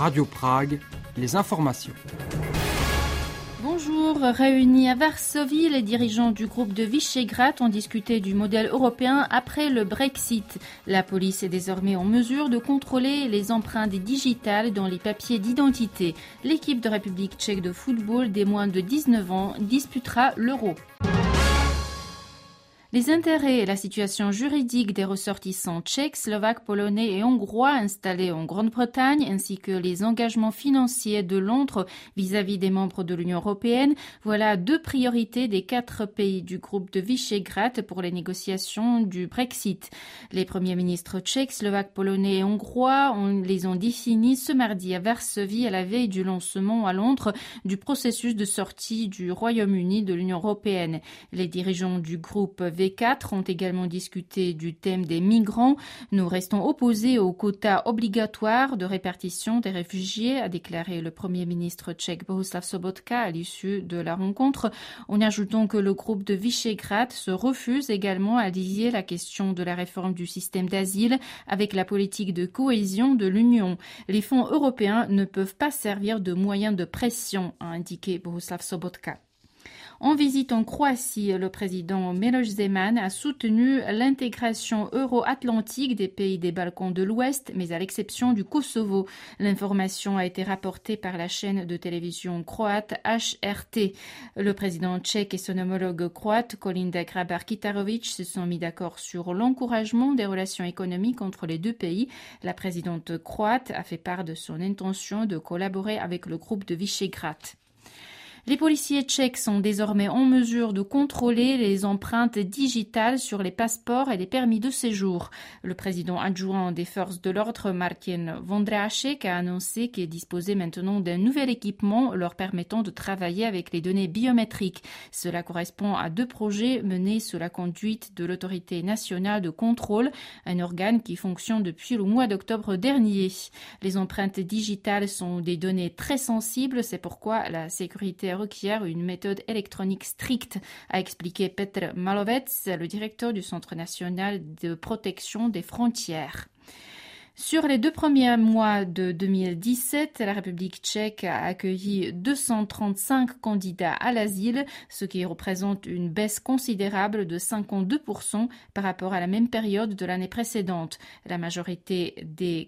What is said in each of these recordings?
Radio Prague, les informations. Bonjour, réunis à Varsovie, les dirigeants du groupe de Visegrad ont discuté du modèle européen après le Brexit. La police est désormais en mesure de contrôler les empreintes digitales dans les papiers d'identité. L'équipe de République tchèque de football des moins de 19 ans disputera l'Euro. Les intérêts et la situation juridique des ressortissants tchèques, slovaques, polonais et hongrois installés en Grande-Bretagne, ainsi que les engagements financiers de Londres vis-à-vis des membres de l'Union européenne, voilà deux priorités des 4 pays du groupe de Visegrad pour les négociations du Brexit. Les premiers ministres tchèques, slovaques, polonais et hongrois les ont définis ce mardi à Varsovie à la veille du lancement à Londres du processus de sortie du Royaume-Uni de l'Union européenne. Les dirigeants du groupe V4 ont également discuté du thème des migrants. Nous restons opposés aux quotas obligatoires de répartition des réfugiés, a déclaré le Premier ministre tchèque Bohuslav Sobotka à l'issue de la rencontre, en ajoutant que le groupe de Visegrad se refuse également à lier la question de la réforme du système d'asile avec la politique de cohésion de l'Union. Les fonds européens ne peuvent pas servir de moyen de pression, a indiqué Bohuslav Sobotka. En visite en Croatie, le président Miloš Zeman a soutenu l'intégration euro-atlantique des pays des Balkans de l'Ouest, mais à l'exception du Kosovo. L'information a été rapportée par la chaîne de télévision croate HRT. Le président tchèque et son homologue croate, Kolinda Grabar-Kitarović, se sont mis d'accord sur l'encouragement des relations économiques entre les deux pays. La présidente croate a fait part de son intention de collaborer avec le groupe de Visegrad. Les policiers tchèques sont désormais en mesure de contrôler les empreintes digitales sur les passeports et les permis de séjour. Le président adjoint des forces de l'ordre, Martin Vondráček, a annoncé qu'il disposait maintenant d'un nouvel équipement leur permettant de travailler avec les données biométriques. Cela correspond à 2 projets menés sous la conduite de l'autorité nationale de contrôle, un organe qui fonctionne depuis le mois d'octobre dernier. Les empreintes digitales sont des données très sensibles, c'est pourquoi la sécurité requiert une méthode électronique stricte, a expliqué Petr Malovec, le directeur du Centre national de protection des frontières. Sur les 2 premiers mois de 2017, la République tchèque a accueilli 235 candidats à l'asile, ce qui représente une baisse considérable de 52% par rapport à la même période de l'année précédente. La majorité des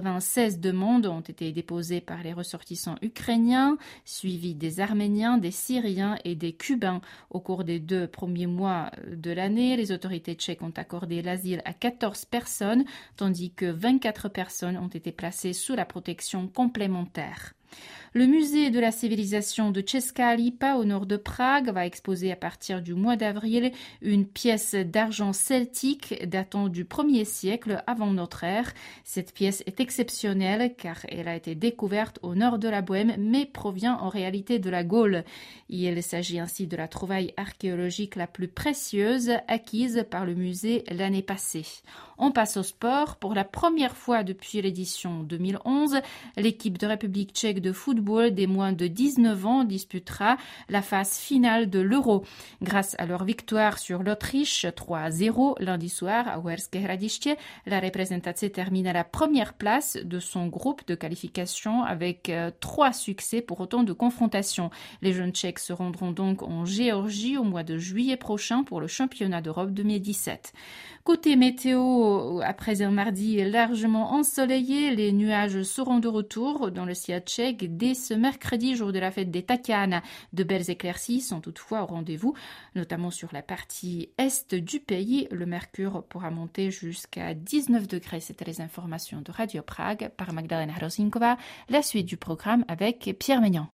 96 demandes ont été déposées par les ressortissants ukrainiens, suivis des Arméniens, des Syriens et des Cubains. Au cours des 2 premiers mois de l'année, les autorités tchèques ont accordé l'asile à 14 personnes, tandis que 24 personnes ont été placées sous la protection complémentaire. Le musée de la civilisation de Česká Lípa au nord de Prague va exposer à partir du mois d'avril une pièce d'argent celtique datant du 1er siècle avant notre ère. Cette pièce est exceptionnelle car elle a été découverte au nord de la Bohême mais provient en réalité de la Gaule. Il s'agit ainsi de la trouvaille archéologique la plus précieuse acquise par le musée l'année passée. On passe au sport. Pour la première fois depuis l'édition 2011, l'équipe de République tchèque de football des moins de 19 ans disputera la phase finale de l'Euro. Grâce à leur victoire sur l'Autriche 3-0 lundi soir à Uherské Hradiště, la représentation termine à la première place de son groupe de qualification avec 3 succès pour autant de confrontations. Les jeunes Tchèques se rendront donc en Géorgie au mois de juillet prochain pour le championnat d'Europe 2017. Côté météo, après un mardi largement ensoleillé, les nuages seront de retour dans le ciel tchèque dès ce mercredi, jour de la fête des Tatiana. De belles éclaircies sont toutefois au rendez-vous, notamment sur la partie est du pays. Le mercure pourra monter jusqu'à 19 degrés. C'était les informations de Radio Prague par Magdalena Hrozinkova. La suite du programme avec Pierre Maignan.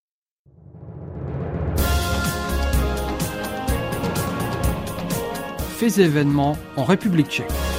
Faits et événements en République tchèque.